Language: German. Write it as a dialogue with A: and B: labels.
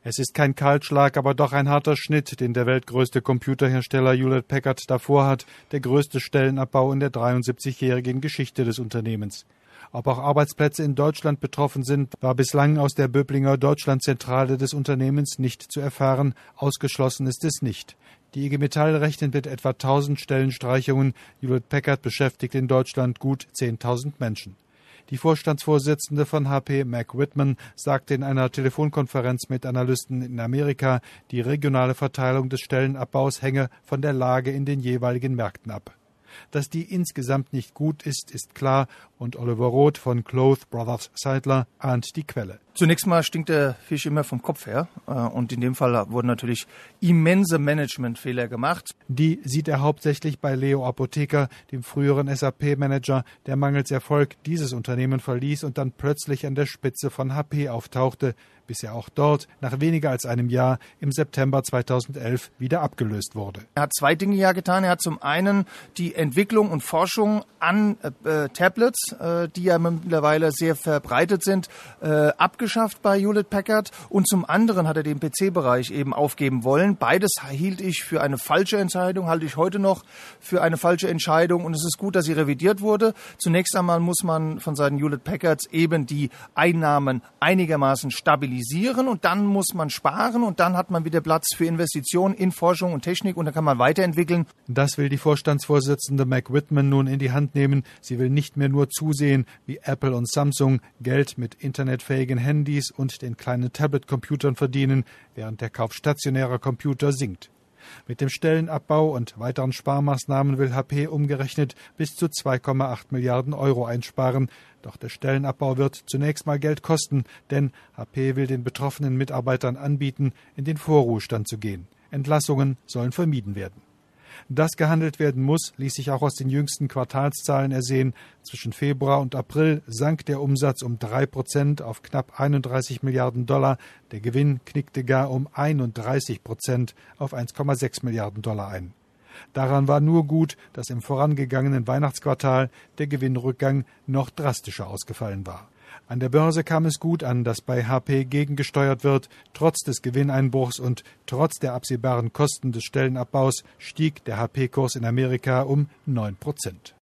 A: Es ist kein Kahlschlag, aber doch ein harter Schnitt, den der weltgrößte Computerhersteller Hewlett-Packard davor hat, der größte Stellenabbau in der 73-jährigen Geschichte des Unternehmens. Ob auch Arbeitsplätze in Deutschland betroffen sind, war bislang aus der Böblinger Deutschlandzentrale des Unternehmens nicht zu erfahren. Ausgeschlossen ist es nicht. Die IG Metall rechnet mit etwa 1000 Stellenstreichungen. Hewlett-Packard beschäftigt in Deutschland gut 10.000 Menschen. Die Vorstandsvorsitzende von HP, Meg Whitman, sagte in einer Telefonkonferenz mit Analysten in Amerika, die regionale Verteilung des Stellenabbaus hänge von der Lage in den jeweiligen Märkten ab. Dass die insgesamt nicht gut ist, ist klar, und Oliver Roth von Cloth Brothers Seidler ahnt die Quelle.
B: Zunächst mal stinkt der Fisch immer vom Kopf her, und in dem Fall wurden natürlich immense Managementfehler gemacht.
A: Die sieht er hauptsächlich bei Leo Apotheker, dem früheren SAP-Manager, der mangels Erfolg dieses Unternehmen verließ und dann plötzlich an der Spitze von HP auftauchte, bis er auch dort nach weniger als einem Jahr im September 2011 wieder abgelöst wurde.
B: Er hat zwei Dinge ja getan. Er hat zum einen die Entwicklung und Forschung an Tablets, die ja mittlerweile sehr verbreitet sind, abgeschafft bei Hewlett-Packard, und zum anderen hat er den PC-Bereich eben aufgeben wollen. Beides hielt ich für eine falsche Entscheidung, halte ich heute noch für eine falsche Entscheidung, und es ist gut, dass sie revidiert wurde. Zunächst einmal muss man von Seiten Hewlett-Packards eben die Einnahmen einigermaßen stabilisieren, und dann muss man sparen, und dann hat man wieder Platz für Investitionen in Forschung und Technik, und dann kann man weiterentwickeln.
A: Das will die Vorstandsvorsitzende Meg Whitman nun in die Hand nehmen. Sie will nicht mehr nur zusehen, wie Apple und Samsung Geld mit internetfähigen Handys und den kleinen Tablet-Computern verdienen, während der Kauf stationärer Computer sinkt. Mit dem Stellenabbau und weiteren Sparmaßnahmen will HP umgerechnet bis zu 2,8 Milliarden Euro einsparen. Doch der Stellenabbau wird zunächst mal Geld kosten, denn HP will den betroffenen Mitarbeitern anbieten, in den Vorruhestand zu gehen. Entlassungen sollen vermieden werden. Dass gehandelt werden muss, ließ sich auch aus den jüngsten Quartalszahlen ersehen. Zwischen Februar und April sank der Umsatz um 3% auf knapp 31 Milliarden $. Der Gewinn knickte gar um 31% auf 1,6 Milliarden $ ein. Daran war nur gut, dass im vorangegangenen Weihnachtsquartal der Gewinnrückgang noch drastischer ausgefallen war. An der Börse kam es gut an, dass bei HP gegengesteuert wird. Trotz des Gewinneinbruchs und trotz der absehbaren Kosten des Stellenabbaus stieg der HP-Kurs in Amerika um 9%.